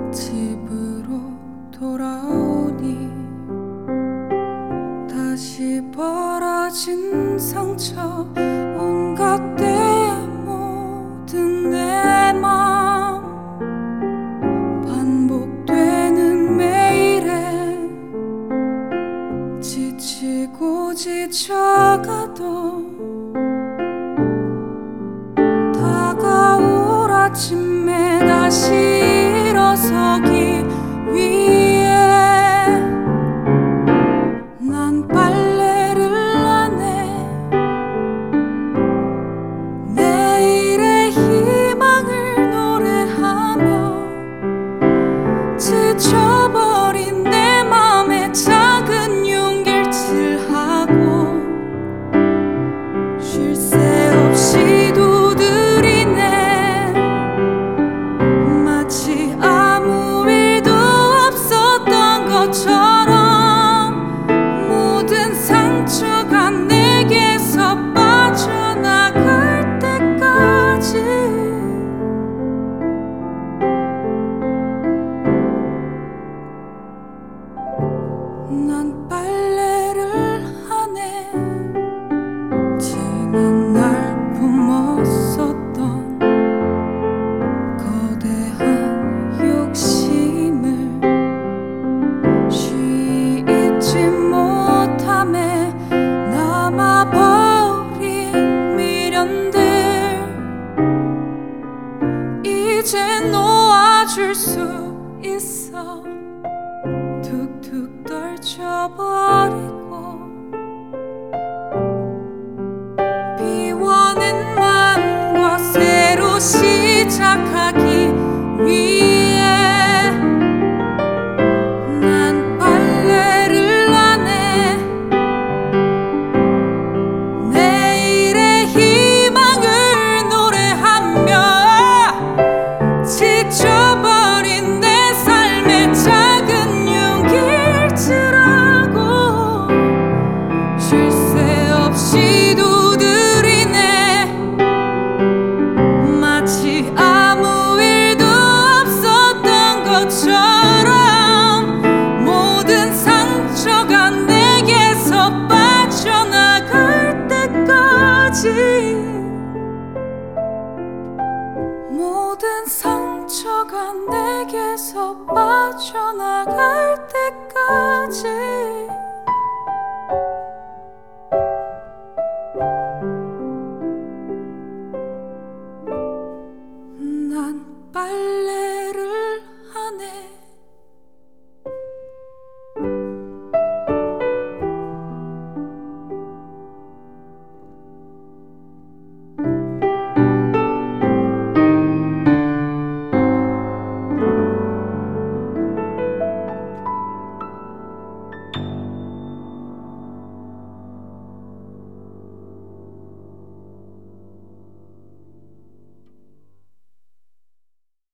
집으로 돌아오니 다시 벌어진 상처, 온갖 때 모든 내 맘, 반복되는 매일에 지치고 지쳐가도 다가올 아침에 다시 일어서기 위해 난 빨래를 안 해. 내일의 희망을 노래하며 지쳐버린 내 맘에 작은 용기를 칠하고 쉴 새 없이 두드리네. 마치 아무 일도 없었던 것처럼 모든 상처가 내게서 빠져나갈 때까지 난 빨래를 하네. 지난 날 품었었던 거대한 욕심을 쉬지 못함에 남아버린 미련들 이제 놓아줄 수 있어. 툭툭 떨쳐버리고 비워낸 마음과 새로 시작하기 위해 난 빨래를 안 해. 내일의 희망을 노래하며 지쳐버린 내 삶에 작은 용기를 칠하고 쉴 새 없이 두드리네. 마치 아무 일도 없었던 것처럼 모든 상처가 내게서 빠져나갈 때까지 모든 상처가 내게서 빠져나갈 때까지